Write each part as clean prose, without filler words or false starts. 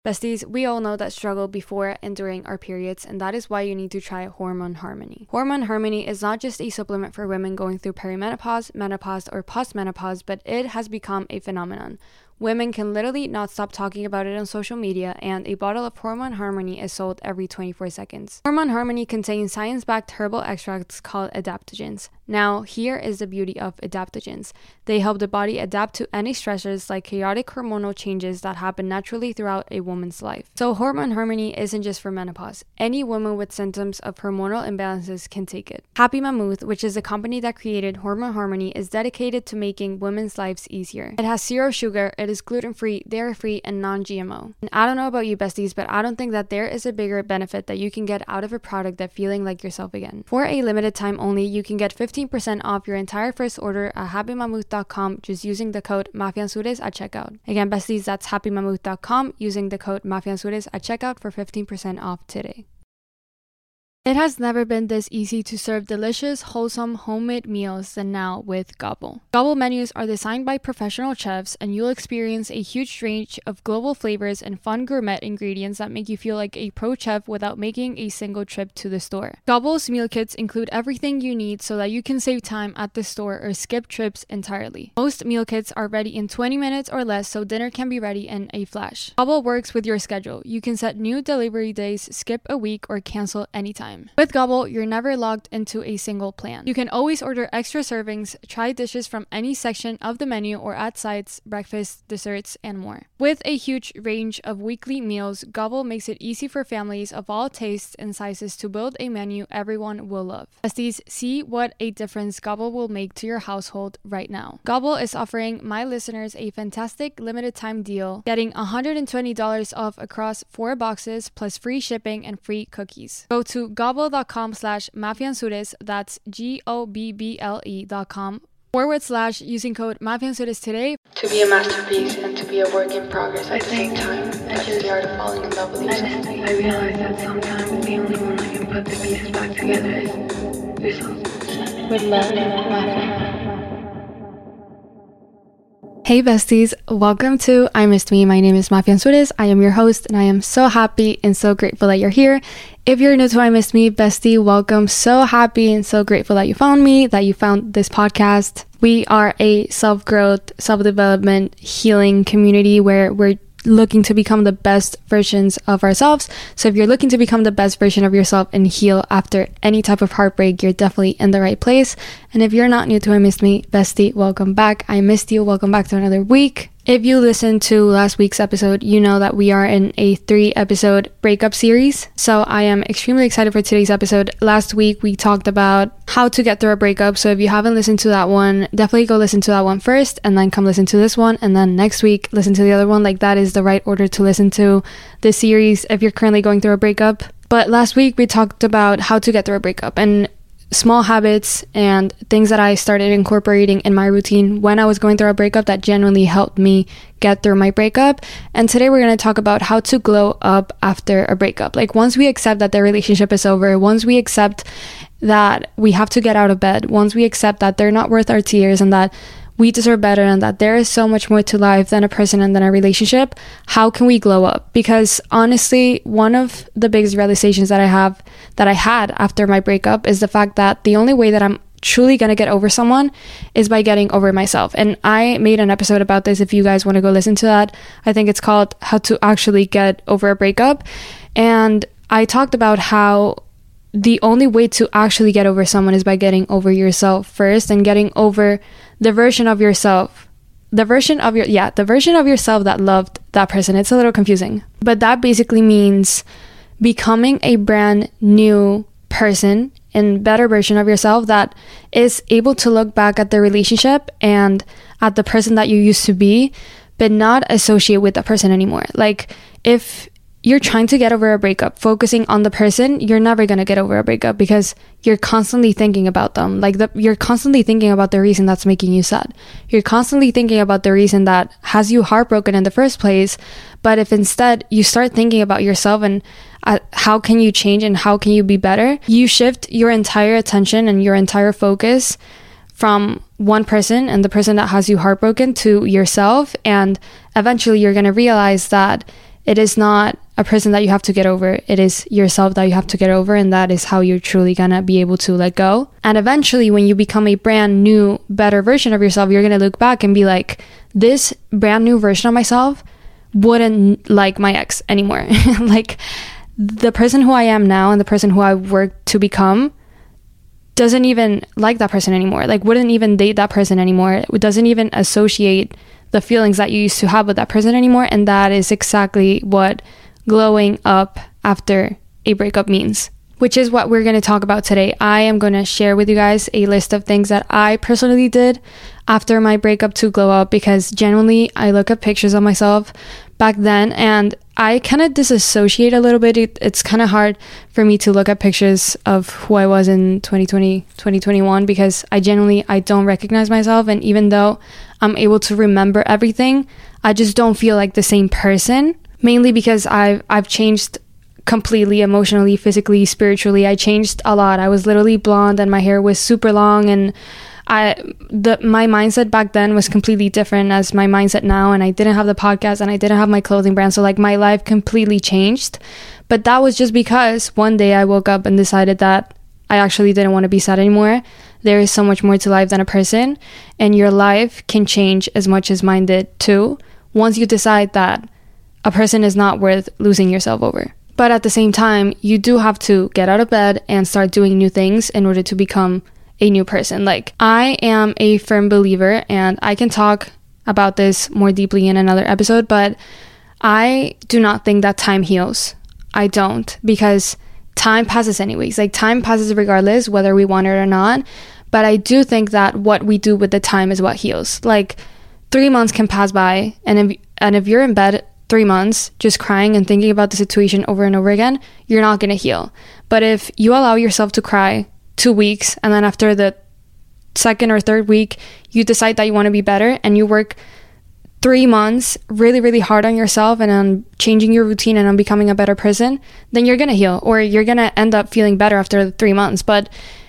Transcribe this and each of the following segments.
Besties, we all know that struggle before and during our periods, and that is why you need to try Hormone Harmony. Hormone Harmony is not just a supplement for women going through perimenopause, menopause, or postmenopause, but it has become a phenomenon. Women can literally not stop talking about it on social media, and a bottle of Hormone Harmony is sold every 24 seconds. Hormone Harmony contains science-backed herbal extracts called adaptogens. Now, here is the beauty of adaptogens. They help the body adapt to any stressors like chaotic hormonal changes that happen naturally throughout a woman's life. So Hormone Harmony isn't just for menopause. Any woman with symptoms of hormonal imbalances can take it. Happy Mammoth, which is the company that created Hormone Harmony, is dedicated to making women's lives easier. It has zero sugar, it is gluten-free, dairy-free, and non-GMO. And I don't know about you besties, but I don't think that there is a bigger benefit that you can get out of a product than feeling like yourself again. For a limited time only, you can get 15% off your entire first order at happymammoth.com just using the code MAFIANZURES at checkout. Again, besties, that's happymammoth.com using the code MAFIANZURES at checkout for 15% off today. It has never been this easy to serve delicious, wholesome, homemade meals than now with Gobble. Gobble menus are designed by professional chefs, and you'll experience a huge range of global flavors and fun gourmet ingredients that make you feel like a pro chef without making a single trip to the store. Gobble's meal kits include everything you need so that you can save time at the store or skip trips entirely. Most meal kits are ready in 20 minutes or less, so dinner can be ready in a flash. Gobble works with your schedule. You can set new delivery days, skip a week, or cancel anytime. With Gobble, you're never locked into a single plan. You can always order extra servings, try dishes from any section of the menu, or add sides, breakfast, desserts, and more. With a huge range of weekly meals, Gobble makes it easy for families of all tastes and sizes to build a menu everyone will love. Besties, see what a difference Gobble will make to your household right now. Gobble is offering my listeners a fantastic limited time deal, getting $120 off across 4 boxes plus free shipping and free cookies. Go to gobble.com/mafianzures, that's GOBBLE.com / using code MAFIANZURES today to be a masterpiece and to be a work in progress at the same time. That's the art of falling in love with yourself. I realize that sometimes the only one that can put the pieces back together is yourself. With love, Mafia. Hey besties, welcome to I Missed Me. My name is Mafianzures. I am your host, and I am so happy and so grateful that you're here. If you're new to I Missed Me, bestie, welcome. So happy and so grateful that you found me, that you found this podcast. We are a self-growth, self-development, healing community where we're looking to become the best versions of ourselves. So if you're looking to become the best version of yourself and heal after any type of heartbreak, you're definitely in the right place. And if you're not new to I Missed Me, bestie, welcome back. I missed you. Welcome back to another week. If you listened to last week's episode, you know that we are in a 3-episode breakup series. So I am extremely excited for today's episode. Last week, we talked about how to get through a breakup. So if you haven't listened to that one, definitely go listen to that one first and then come listen to this one. And then next week, listen to the other one. Like, that is the right order to listen to this series if you're currently going through a breakup. But last week, we talked about how to get through a breakup and small habits and things that I started incorporating in my routine when I was going through a breakup that genuinely helped me get through my breakup. And today we're going to talk about how to glow up after a breakup. Like, once we accept that the relationship is over, once we accept that we have to get out of bed, once we accept that they're not worth our tears and that we deserve better and that there is so much more to life than a person and than a relationship, how can we glow up? Because honestly, one of the biggest realizations that I had after my breakup is the fact that the only way that I'm truly gonna get over someone is by getting over myself. And I made an episode about this if you guys want to go listen to that. I think it's called How to Actually Get Over a Breakup. And I talked about how the only way to actually get over someone is by getting over yourself first and getting over the version of yourself that loved that person. It's a little confusing, but that basically means becoming a brand new person and better version of yourself that is able to look back at the relationship and at the person that you used to be, but not associate with that person anymore. Like, if you're trying to get over a breakup, focusing on the person, you're never going to get over a breakup because you're constantly thinking about them. You're constantly thinking about the reason that's making you sad. You're constantly thinking about the reason that has you heartbroken in the first place. But if instead you start thinking about yourself and how can you change and how can you be better, you shift your entire attention and your entire focus from one person and the person that has you heartbroken to yourself. And eventually you're going to realize that it is not a person that you have to get over. It is yourself that you have to get over, and that is how you're truly gonna be able to let go. And eventually, when you become a brand new, better version of yourself, you're gonna look back and be like, this brand new version of myself wouldn't like my ex anymore. Like, the person who I am now and the person who I worked to become doesn't even like that person anymore. Like, wouldn't even date that person anymore. It doesn't even associate the feelings that you used to have with that person anymore. And that is exactly what glowing up after a breakup means, which is what we're going to talk about today. I am going to share with you guys a list of things that I personally did after my breakup to glow up, because genuinely I look at pictures of myself back then and I kind of disassociate a little bit. It's kind of hard for me to look at pictures of who I was in 2020, 2021, because I don't recognize myself. And even though I'm able to remember everything, I just don't feel like the same person, mainly because I've changed completely, emotionally, physically, spiritually. I changed a lot. I was literally blonde and my hair was super long, and my mindset back then was completely different as my mindset now, and I didn't have the podcast and I didn't have my clothing brand, so like my life completely changed. But that was just because one day I woke up and decided that I actually didn't want to be sad anymore. There is so much more to life than a person, and your life can change as much as mine did too, once you decide that a person is not worth losing yourself over. But at the same time, you do have to get out of bed and start doing new things in order to become a new person. Like, I am a firm believer, and I can talk about this more deeply in another episode, but I do not think that time heals. I don't, because time passes anyways. Like, time passes regardless whether we want it or not. But I do think that what we do with the time is what heals. Like, 3 months can pass by, and if you're in bed 3 months just crying and thinking about the situation over and over again, you're not going to heal. But if you allow yourself to cry 2 weeks, and then after the second or third week you decide that you want to be better, and you work 3 months really, really hard on yourself and on changing your routine and on becoming a better person, then you're going to heal, or you're going to end up feeling better after the 3 months. But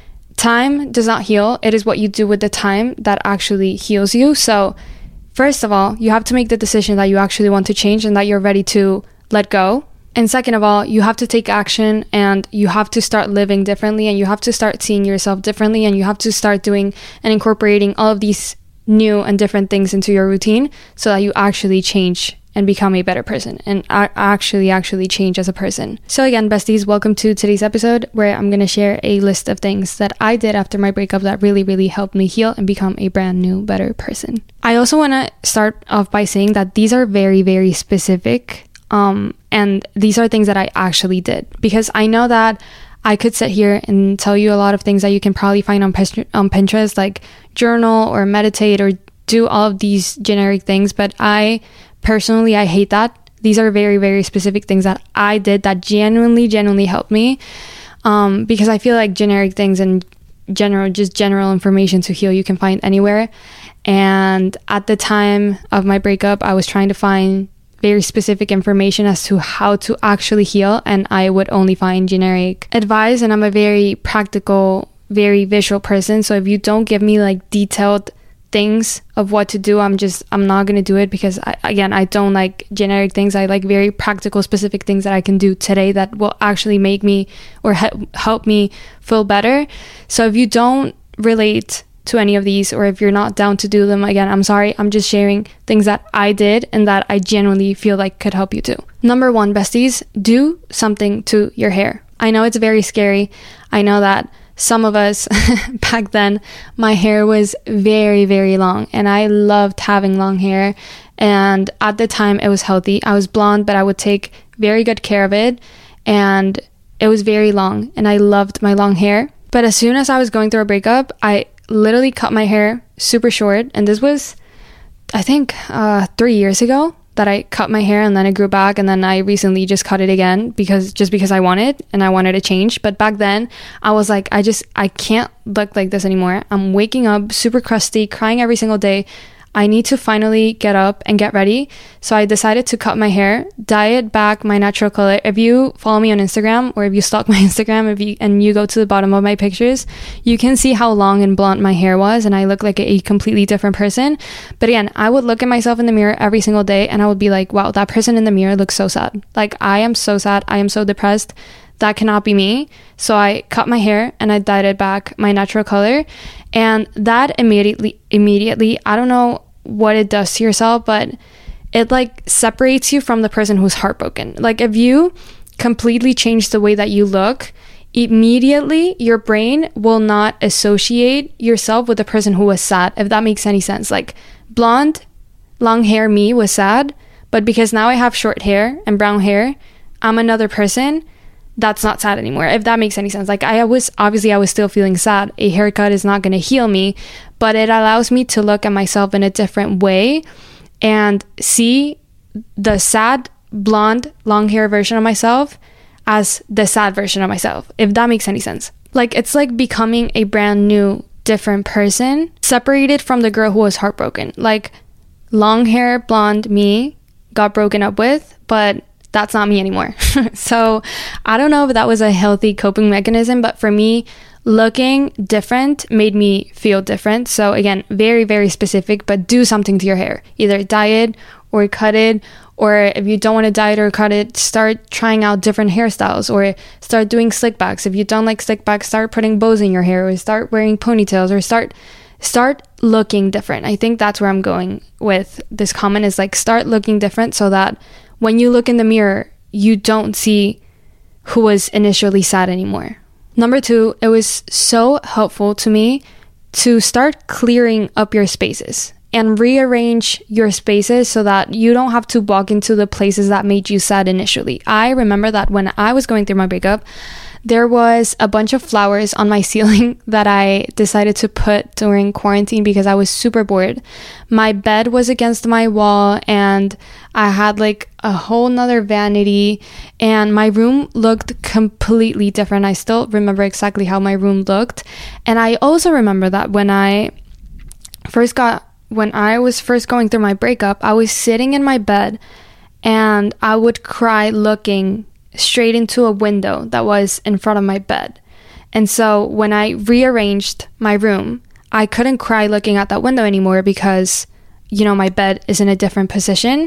time does not heal. It is what you do with the time that actually heals you. So first of all, you have to make the decision that you actually want to change and that you're ready to let go. And second of all, you have to take action, and you have to start living differently, and you have to start seeing yourself differently, and you have to start doing and incorporating all of these new and different things into your routine so that you actually change and become a better person and actually change as a person. So again, besties, welcome to today's episode, where I'm going to share a list of things that I did after my breakup that really, really helped me heal and become a brand new, better person. I also want to start off by saying that these are very, very specific. And these are things that I actually did, because I know that I could sit here and tell you a lot of things that you can probably find on Pinterest, like journal or meditate or do all of these generic things. But I personally hate that. These are very, very specific things that I did that genuinely helped me. Because I feel like generic things and general information to heal you can find anywhere. And at the time of my breakup, I was trying to find very specific information as to how to actually heal, and I would only find generic advice. And I'm a very practical, very visual person, so if you don't give me like detailed things of what to do, I'm not gonna do it, because I don't like generic things. I like very practical, specific things that I can do today that will actually make me or help me feel better. So if you don't relate to any of these, or if you're not down to do them, again, I'm sorry. I'm just sharing things that I did and that I genuinely feel like could help you too. Number one, besties, do something to your hair. I know it's very scary. I know that some of us back then, my hair was very, very long, and I loved having long hair. And at the time it was healthy. I was blonde, but I would take very good care of it, and it was very long, and I loved my long hair. But as soon as I was going through a breakup, I literally cut my hair super short, and this was, I think, 3 years ago that I cut my hair, and then it grew back, and then I recently just cut it again because I wanted a change. But back then I was like, I can't look like this anymore. I'm waking up super crusty, crying every single day. I need to finally get up and get ready. So I decided to cut my hair, dye it back my natural color. If you follow me on Instagram, or if you stalk my Instagram, and you go to the bottom of my pictures, you can see how long and blonde my hair was, and I look like a completely different person. But again, I would look at myself in the mirror every single day and I would be like, wow, that person in the mirror looks so sad. Like, I am so sad. I am so depressed. That cannot be me. So I cut my hair and I dyed it back my natural color. And that immediately, I don't know what it does to yourself, but it like separates you from the person who's heartbroken. Like, if you completely change the way that you look, immediately your brain will not associate yourself with the person who was sad, if that makes any sense. Like, blonde, long hair me was sad, but because now I have short hair and brown hair, I'm another person that's not sad anymore, if that makes any sense. Like, I was still feeling sad. A haircut is not going to heal me, but it allows me to look at myself in a different way and see the sad, blonde, long hair version of myself as the sad version of myself, if that makes any sense. Like, it's like becoming a brand new, different person, separated from the girl who was heartbroken. Like, long hair, blonde me got broken up with, but that's not me anymore. So I don't know if that was a healthy coping mechanism, but for me, looking different made me feel different. So again, very, very specific, but do something to your hair. Either dye it or cut it, or if you don't want to dye it or cut it, start trying out different hairstyles, or start doing slick backs. If you don't like slick backs, start putting bows in your hair, or start wearing ponytails, or start looking different. I think that's where I'm going with this comment, is like, start looking different so that when you look in the mirror, you don't see who was initially sad anymore. Number 2, it was so helpful to me to start clearing up your spaces and rearrange your spaces so that you don't have to walk into the places that made you sad initially. I remember that when I was going through my breakup, there was a bunch of flowers on my ceiling that I decided to put during quarantine because I was super bored. My bed was against my wall and I had like a whole nother vanity, and my room looked completely different. I still remember exactly how my room looked. And I also remember that when I was first going through my breakup, I was sitting in my bed and I would cry looking straight into a window that was in front of my bed. And so when I rearranged my room, I couldn't cry looking at that window anymore because, you know, my bed is in a different position.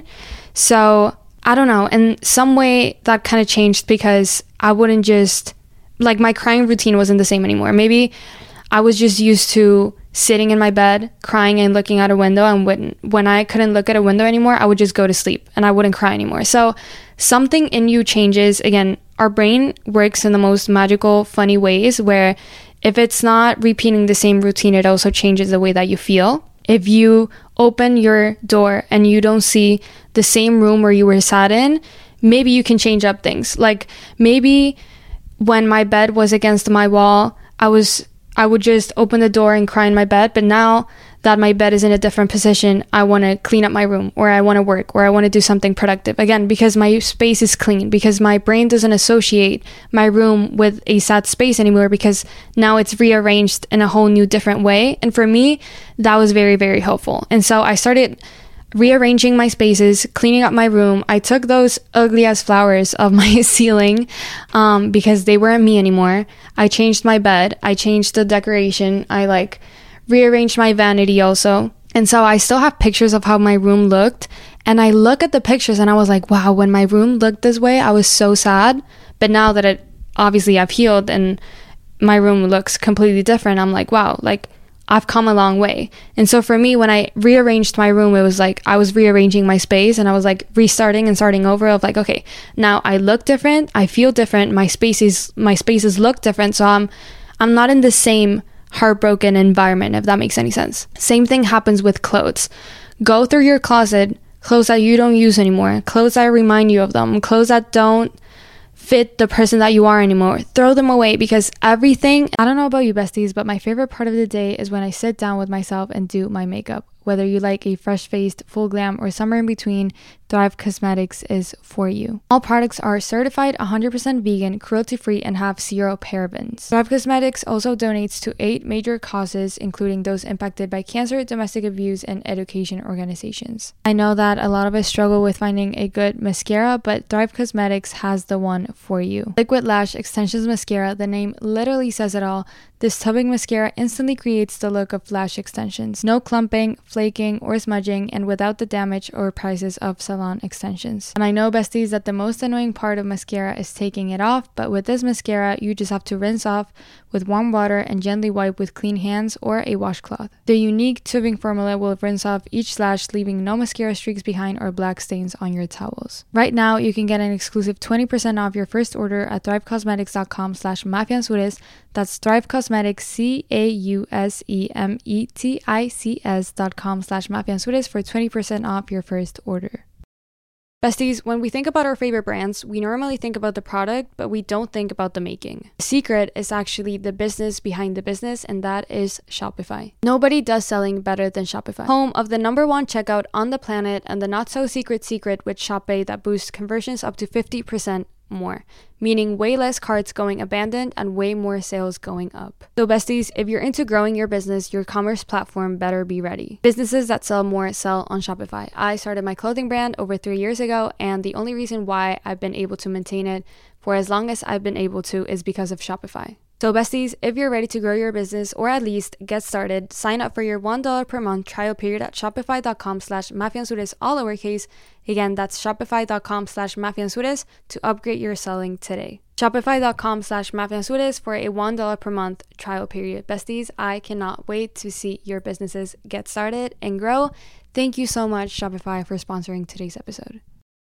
So I don't know, in some way that kind of changed because I wouldn't just, like, my crying routine wasn't the same anymore. Maybe I was just used to sitting in my bed, crying and looking out a window, and when I couldn't look at a window anymore, I would just go to sleep and I wouldn't cry anymore. So something in you changes. Again, our brain works in the most magical, funny ways, where if it's not repeating the same routine, it also changes the way that you feel. If you open your door and you don't see the same room where you were sat in, maybe you can change up things. Like, maybe when my bed was against my wall, I would just open the door and cry in my bed. But now that my bed is in a different position, I want to clean up my room, or I want to work, or I want to do something productive. Again, because my space is clean, because my brain doesn't associate my room with a sad space anymore, because now it's rearranged in a whole new different way. And for me, that was very, very helpful. And so I started rearranging my spaces, cleaning up my room. I took those ugly ass flowers off my ceiling because they weren't me anymore. I changed my bed. I changed the decoration. I rearranged my vanity also. And so I still have pictures of how my room looked. And I look at the pictures and I was like, wow, when my room looked this way, I was so sad. But now that I've healed and my room looks completely different, I'm like, wow, I've come a long way. And so for me, when I rearranged my room, it was like I was rearranging my space, and I was like restarting and starting over of like, okay, now I look different, I feel different, my spaces look different. So I'm not in the same heartbroken environment, if that makes any sense. Same thing happens with clothes. Go through your closet, clothes that you don't use anymore, clothes that remind you of them, clothes that don't fit the person that you are anymore. Throw them away, because everything, I don't know about you besties, but my favorite part of the day is when I sit down with myself and do my makeup. Whether you like a fresh-faced, full glam, or somewhere in between, Thrive Cosmetics is for you. All products are certified 100% vegan, cruelty-free, and have 0 parabens. Thrive Cosmetics also donates to 8 major causes, including those impacted by cancer, domestic abuse, and education organizations. I know that a lot of us struggle with finding a good mascara, but Thrive Cosmetics has the one for you. Liquid Lash Extensions Mascara, the name literally says it all. This tubbing mascara instantly creates the look of lash extensions. No clumping, flaking, or smudging, and without the damage or prices of salon extensions. And I know, besties, that the most annoying part of mascara is taking it off, but with this mascara, you just have to rinse off with warm water and gently wipe with clean hands or a washcloth. The unique tubing formula will rinse off each lash, leaving no mascara streaks behind or black stains on your towels. Right now, you can get an exclusive 20% off your first order at thrivecosmetics.com/mafiansudes. That's Thrive Cosmetics, CAUSEMETICS.com/mafiansudes for 20% off your first order. Besties, when we think about our favorite brands, we normally think about the product, but we don't think about the making. The secret is actually the business behind the business, and that is Shopify. Nobody does selling better than Shopify. Home of the #1 checkout on the planet and the not-so-secret secret with ShopPay that boosts conversions up to 50% more, meaning way less carts going abandoned and way more sales going up. So besties, if you're into growing your business, your commerce platform better be ready. Businesses that sell more sell on Shopify. I started my clothing brand over 3 years ago, and the only reason why I've been able to maintain it for as long as I've been able to is because of Shopify. So besties, if you're ready to grow your business or at least get started, sign up for your $1 per month trial period at shopify.com/mafiansudes, all lowercase. Again, that's shopify.com/mafiansudes to upgrade your selling today. Shopify.com/mafiansudes for a $1 per month trial period. Besties, I cannot wait to see your businesses get started and grow. Thank you so much, Shopify, for sponsoring today's episode.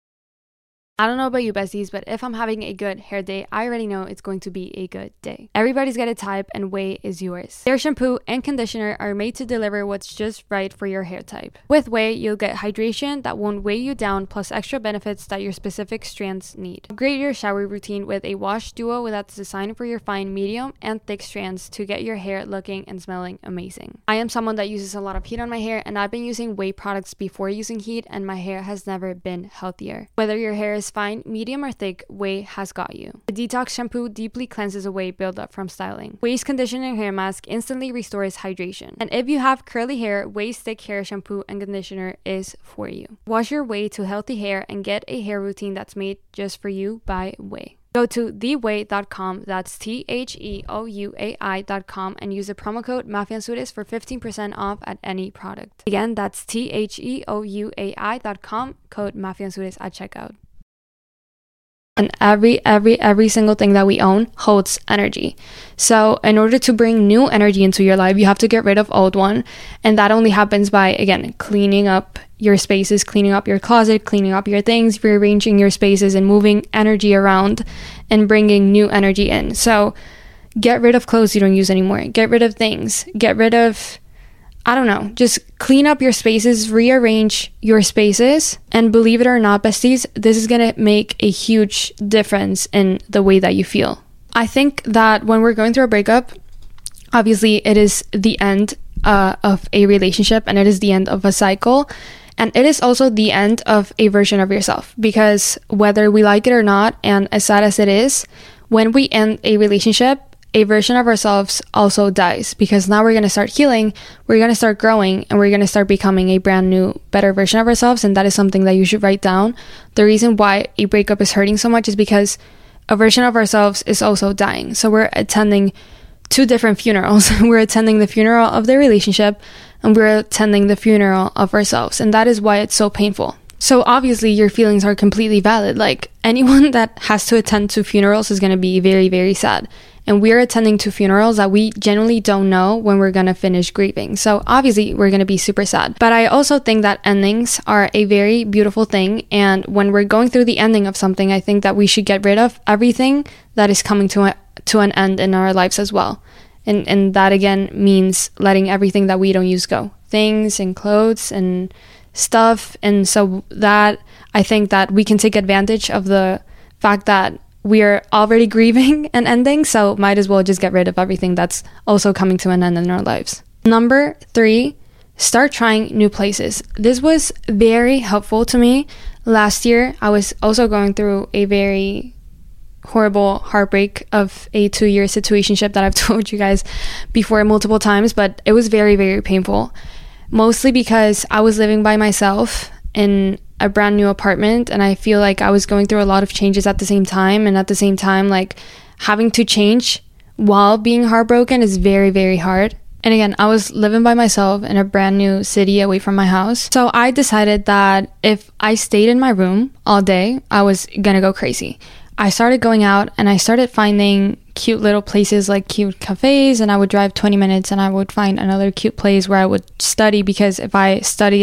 I don't know about you, besties, but if I'm having a good hair day, I already know it's going to be a good day. Everybody's got a type, and Ouai is yours. Their shampoo and conditioner are made to deliver what's just right for your hair type. With Ouai, you'll get hydration that won't weigh you down, plus extra benefits that your specific strands need. Upgrade your shower routine with a wash duo that's designed for your fine, medium, and thick strands to get your hair looking and smelling amazing. I am someone that uses a lot of heat on my hair, and I've been using Ouai products before using heat, and my hair has never been healthier. Whether your hair is fine, medium, or thick, Ouai has got you. The detox shampoo deeply cleanses away buildup from styling. Ouai's conditioning hair mask instantly restores hydration. And if you have curly hair, Ouai's thick hair shampoo and conditioner is for you. Wash your way to healthy hair and get a hair routine that's made just for you by Ouai. Go to theouai.com, that's THEOUAI.com, and use the promo code MAFIANSUDES for 15% off at any product. Again, that's THEOUAI.com, code MAFIANSUDES at checkout. And every single thing that we own holds energy. So in order to bring new energy into your life, you have to get rid of old one. And that only happens by, again, cleaning up your spaces, cleaning up your closet, cleaning up your things, rearranging your spaces, and moving energy around and bringing new energy in. So get rid of clothes you don't use anymore. Get rid of things. Get rid of, I don't know, just clean up your spaces, rearrange your spaces, and believe it or not, besties, this is going to make a huge difference in the way that you feel. I think that when we're going through a breakup, obviously it is the end of a relationship, and it is the end of a cycle, and it is also the end of a version of yourself, because whether we like it or not, and as sad as it is, when we end a relationship, a version of ourselves also dies, because now we're going to start healing, we're going to start growing, and we're going to start becoming a brand new, better version of ourselves. And that is something that you should write down. The reason why a breakup is hurting so much is because a version of ourselves is also dying. So we're attending 2 different funerals. We're attending the funeral of the relationship, and we're attending the funeral of ourselves. And that is why it's so painful. So obviously your feelings are completely valid. Like, anyone that has to attend to funerals is going to be very, very sad. And we're attending to funerals that we genuinely don't know when we're going to finish grieving. So obviously we're going to be super sad. But I also think that endings are a very beautiful thing. And when we're going through the ending of something, I think that we should get rid of everything that is coming to an end in our lives as well. And that again means letting everything that we don't use go. Things and clothes and stuff. And so that, I think that we can take advantage of the fact that we're already grieving an ending, so might as well just get rid of everything that's also coming to an end in our lives. Number 3, start trying new places. This was very helpful to me. last year, I was also going through a very horrible heartbreak of a 2-year situationship that I've told you guys before multiple times, but it was very, very painful. Mostly because I was living by myself in a brand new apartment, and I feel like I was going through a lot of changes at the same time, and at the same time, like, having to change while being heartbroken is very, very hard. And again, I was living by myself in a brand new city away from my house. So I decided that if I stayed in my room all day, I was gonna go crazy. I started going out and I started finding cute little places like cute cafes, and I would drive 20 minutes and I would find another cute place where I would study, because if I studied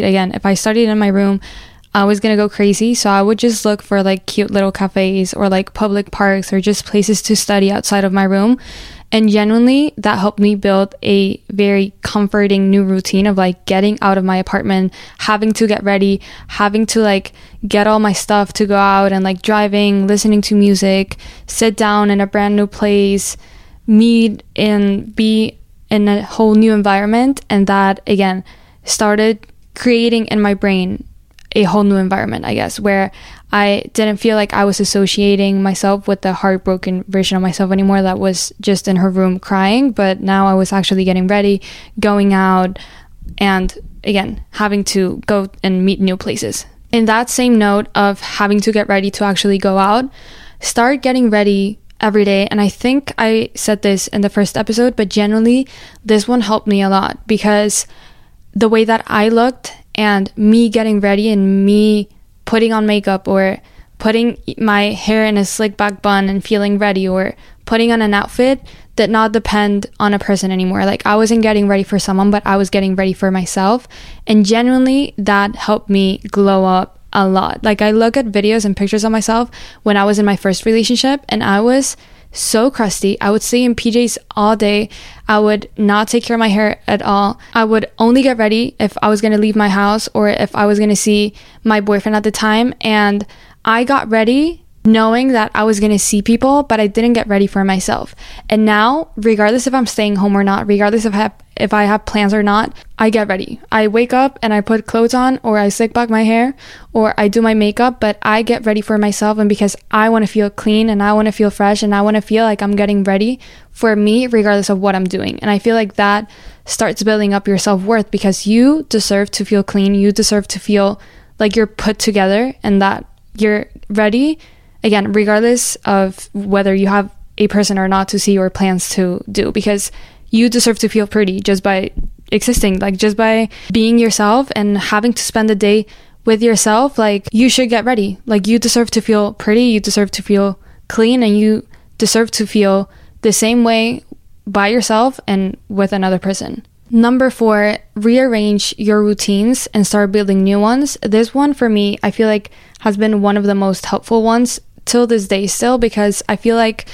in my room, I was gonna go crazy. So I would just look for like cute little cafes or like public parks or just places to study outside of my room. And genuinely, that helped me build a very comforting new routine of like getting out of my apartment, having to get ready, having to like get all my stuff to go out, and like driving, listening to music, sit down in a brand new place, meet and be in a whole new environment. And that again started creating in my brain a whole new environment, I guess, where I didn't feel like I was associating myself with the heartbroken version of myself anymore that was just in her room crying. But now I was actually getting ready, going out, and again, having to go and meet new places. In that same note of having to get ready to actually go out, start getting ready every day. And I think I said this in the first episode, but generally, this one helped me a lot, because the way that I looked and me getting ready and me putting on makeup or putting my hair in a slick back bun and feeling ready or putting on an outfit did not depend on a person anymore. Like, I wasn't getting ready for someone, but I was getting ready for myself. And genuinely, that helped me glow up a lot. Like, I look at videos and pictures of myself when I was in my first relationship, and I was so crusty. I would stay in PJs all day. I would not take care of my hair at all. I would only get ready if I was going to leave my house or if I was going to see my boyfriend at the time. And I got ready knowing that I was going to see people, but I didn't get ready for myself. And now, regardless if I'm staying home or not, regardless if I have plans or not, I get ready. I wake up and I put clothes on, or I slick back my hair, or I do my makeup, but I get ready for myself. And because I want to feel clean and I want to feel fresh and I want to feel like I'm getting ready for me, regardless of what I'm doing. And I feel like that starts building up your self-worth, because you deserve to feel clean. You deserve to feel like you're put together and that you're ready. Again, regardless of whether you have a person or not to see or plans to do, because you deserve to feel pretty just by existing, like just by being yourself and having to spend the day with yourself. Like, you should get ready. Like, you deserve to feel pretty, you deserve to feel clean, and you deserve to feel the same way by yourself and with another person. Number 4, rearrange your routines and start building new ones. This one for me, I feel like has been one of the most helpful ones till this day still, because I feel like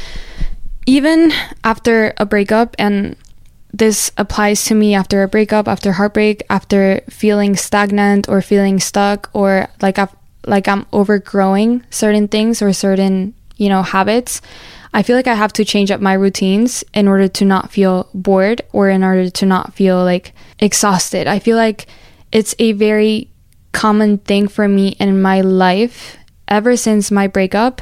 even after a breakup, and this applies to me after a breakup, after heartbreak, after feeling stagnant or feeling stuck, or like I'm overgrowing certain things or certain, habits, I feel like I have to change up my routines in order to not feel bored or in order to not feel like exhausted. I feel like it's a very common thing for me in my life. Ever since my breakup,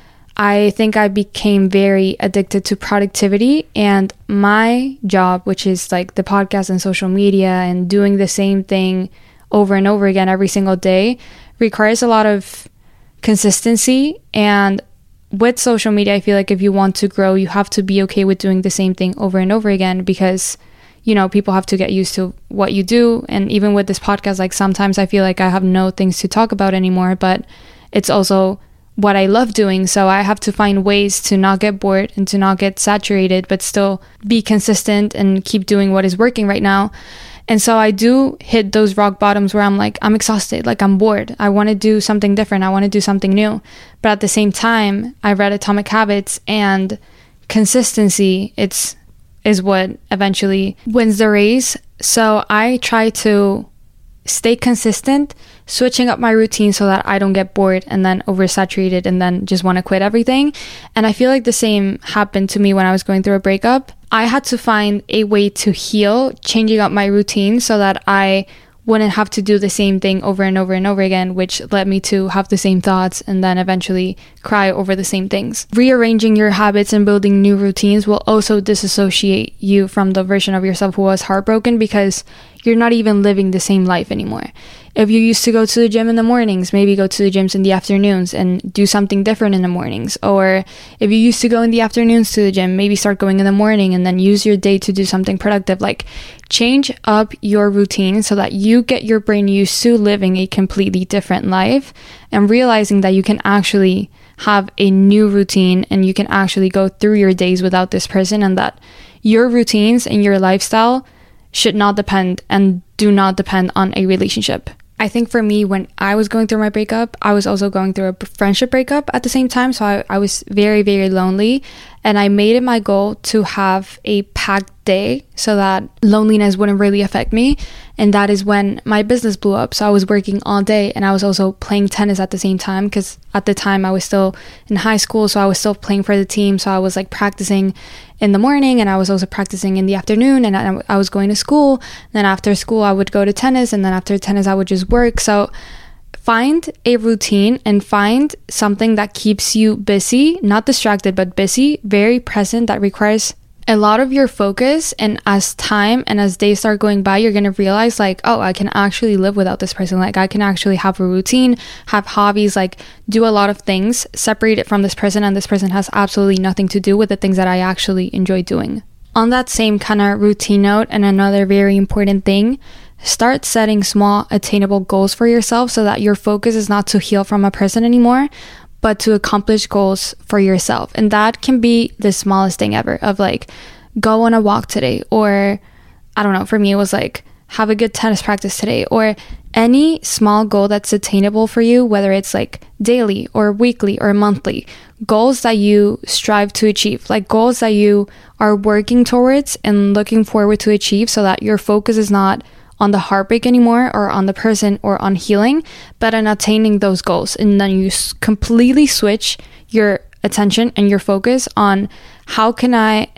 I think I became very addicted to productivity, and my job, which is like the podcast and social media and doing the same thing over and over again every single day, requires a lot of consistency. And with social media, I feel like if you want to grow, you have to be okay with doing the same thing over and over again, because people have to get used to what you do. And even with this podcast, like, sometimes I feel like I have no things to talk about anymore, but it's also what I love doing. So I have to find ways to not get bored and to not get saturated, but still be consistent and keep doing what is working right now. And so I do hit those rock bottoms where I'm like, I'm exhausted, like I'm bored. I want to do something different. I want to do something new. But at the same time, I read Atomic Habits, and consistency is what eventually wins the race. So I try to stay consistent, switching up my routine so that I don't get bored and then oversaturated and then just want to quit everything. And I feel like the same happened to me when I was going through a breakup. I had to find a way to heal, changing up my routine so that I wouldn't have to do the same thing over and over and over again, which led me to have the same thoughts and then eventually cry over the same things. Rearranging your habits and building new routines will also disassociate you from the version of yourself who was heartbroken, because you're not even living the same life anymore. If you used to go to the gym in the mornings, maybe go to the gyms in the afternoons and do something different in the mornings. Or if you used to go in the afternoons to the gym, maybe start going in the morning and then use your day to do something productive. Like, change up your routine so that you get your brain used to living a completely different life and realizing that you can actually have a new routine and you can actually go through your days without this person, and that your routines and your lifestyle should not depend and do not depend on a relationship. I think for me, when I was going through my breakup, I was also going through a friendship breakup at the same time. So I was very, very lonely. And I made it my goal to have a packed day so that loneliness wouldn't really affect me. And that is when my business blew up. So I was working all day and I was also playing tennis at the same time, because at the time I was still in high school. So I was still playing for the team. So I was like practicing in the morning and I was also practicing in the afternoon, and I was going to school. Then after school I would go to tennis, and then after tennis I would just work. So find a routine and find something that keeps you busy, not distracted, but busy, very present, that requires a lot of your focus. And as time and as days start going by, you're going to realize like, oh, I can actually live without this person. Like, I can actually have a routine, have hobbies, like do a lot of things, separate it from this person, and this person has absolutely nothing to do with the things that I actually enjoy doing. On that same kind of routine note, and another very important thing, start setting small attainable goals for yourself so that your focus is not to heal from a person anymore, but to accomplish goals for yourself. And that can be the smallest thing ever, of like, go on a walk today, or I don't know, for me it was like, have a good tennis practice today, or any small goal that's attainable for you, whether it's like daily or weekly or monthly, goals that you strive to achieve, like goals that you are working towards and looking forward to achieve, so that your focus is not on the heartbreak anymore, or on the person, or on healing, but on attaining those goals. And then you completely switch your attention and your focus on how can I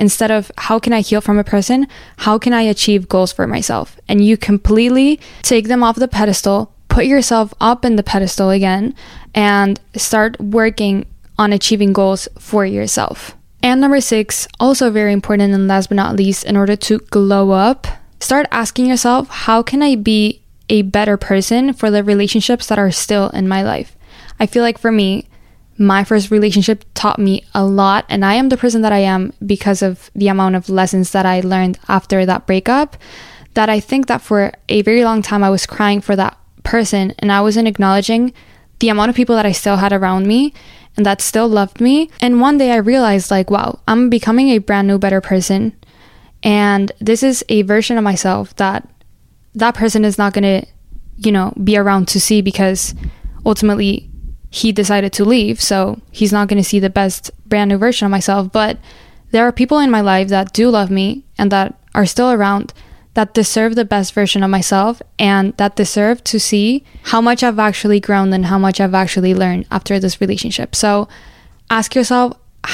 heal from a person, how can I achieve goals for myself? And you completely take them off the pedestal, put yourself up in the pedestal again, and start working on achieving goals for yourself. And number 6, also very important and last but not least, in order to glow up, start asking yourself, how can I be a better person for the relationships that are still in my life? I feel like for me, my first relationship taught me a lot, and I am the person that I am because of the amount of lessons that I learned after that breakup, that I think that for a very long time I was crying for that person, and I wasn't acknowledging the amount of people that I still had around me and that still loved me. And one day I realized like, wow, I'm becoming a brand new, better person. And this is a version of myself that person is not going to, be around to see, because ultimately he decided to leave. So he's not going to see the best brand new version of myself. But there are people in my life that do love me and that are still around, that deserve the best version of myself, and that deserve to see how much I've actually grown and how much I've actually learned after this relationship. So ask yourself,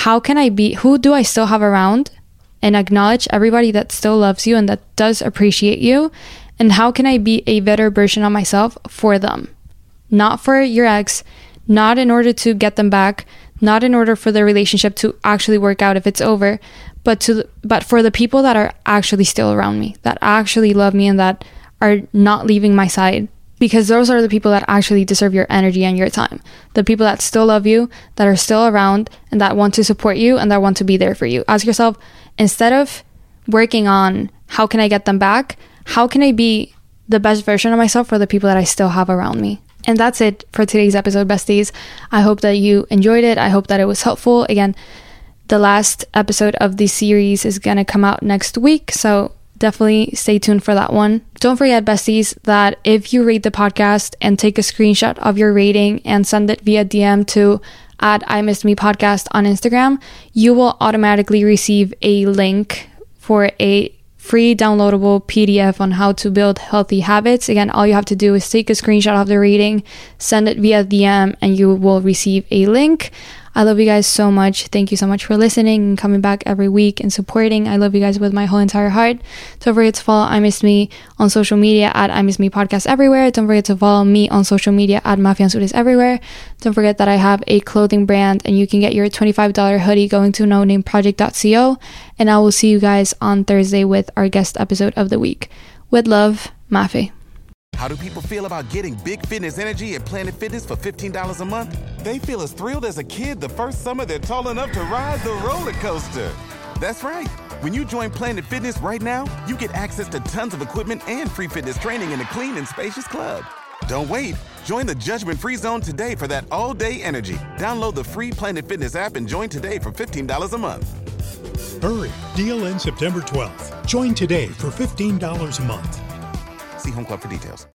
who do I still have around? And acknowledge everybody that still loves you and that does appreciate you. And how can I be a better version of myself for them? Not for your ex, not in order to get them back, not in order for the relationship to actually work out if it's over, but for the people that are actually still around me, that actually love me and that are not leaving my side. Because those are the people that actually deserve your energy and your time. The people that still love you, that are still around, and that want to support you and that want to be there for you. Ask yourself, instead of working on how can I get them back, how can I be the best version of myself for the people that I still have around me? And that's it for today's episode, besties. I hope that you enjoyed it. I hope that it was helpful. Again, the last episode of this series is going to come out next week, so definitely stay tuned for that one. Don't forget, besties, that if you rate the podcast and take a screenshot of your rating and send it via DM to @IMissedMePodcast on Instagram, you will automatically receive a link for a free downloadable PDF on how to build healthy habits. Again, all you have to do is take a screenshot of the rating, send it via DM, and you will receive a link. I love you guys so much. Thank you so much for listening and coming back every week and supporting. I love you guys with my whole entire heart. Don't forget to follow I Miss Me on social media at I Miss Me Podcast everywhere. Don't forget to follow me on social media at Mafia Azules everywhere. Don't forget that I have a clothing brand and you can get your $25 hoodie going to nonameproject.co. And I will see you guys on Thursday with our guest episode of the week. With love, Mafi. How do people feel about getting big fitness energy at Planet Fitness for $15 a month? They feel as thrilled as a kid the first summer they're tall enough to ride the roller coaster. That's right. When you join Planet Fitness right now, you get access to tons of equipment and free fitness training in a clean and spacious club. Don't wait. Join the judgment-free zone today for that all-day energy. Download the free Planet Fitness app and join today for $15 a month. Hurry. Deal ends September 12th. Join today for $15 a month. See Home Club for details.